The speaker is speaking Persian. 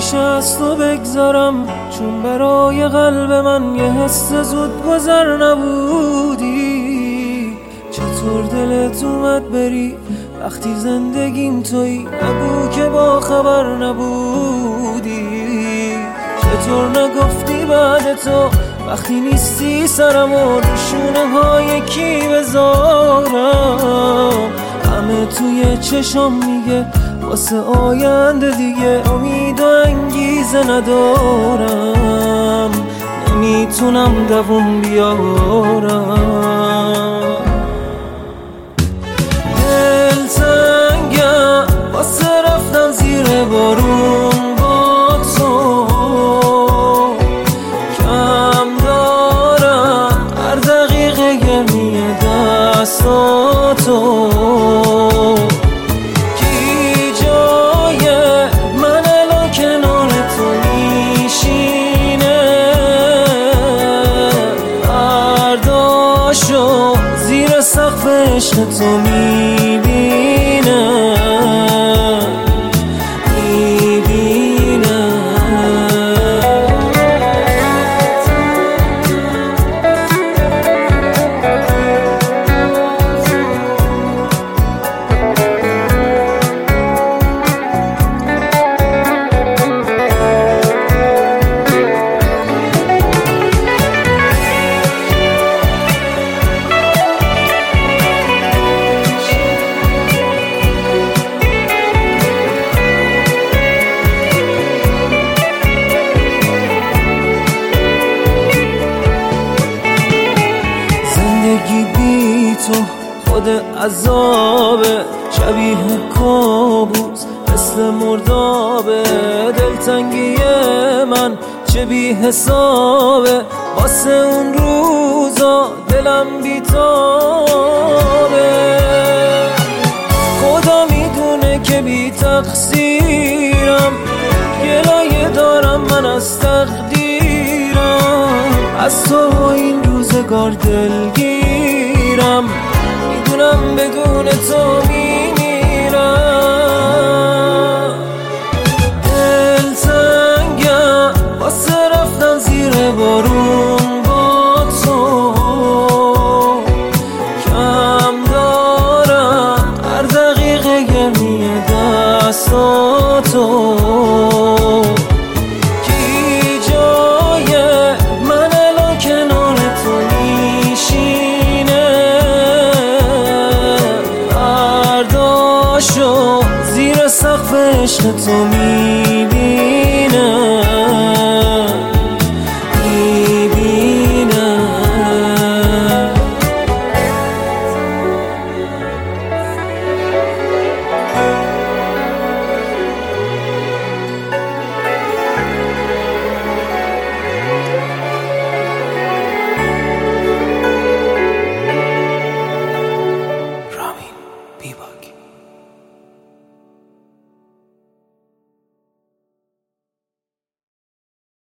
نمیشه از تو بگذارم، چون برای قلب من یه حس زود گذر نبودی. چطور دلت اومد بری وقتی زندگیم تویی؟ نگو که با خبر نبودی. چطور نگفتی بعد تو وقتی نیستی سرمو رو شونه های کی بذارم؟ همه توی چشم میگه واسه آینده دیگه امید و انگیزه ندارم، نمیتونم دووم بیارم. دل تنگم واسه رفتن زیر بارون با تو، کم دارم هر دقیقه گرمی دستاتو. زیر سقف عشق تو میبینم. زندگی بی تو خود عذابه، شبیه کابوس مثل مردابه. دلتنگی من چه بی حسابه، واسه اون روزا دلم بی تابه. خدا میدونه که بی تقصیرم، گلایه دارم من از تقدیرم. از تو این روزگار دلگیرم، میدونم بدون تو میمیرم. دل تنگم واسه رفتن زیر بارون با تو، کم دارم هر دقیقه گرمی دستاتو. زیر سقف عشق تو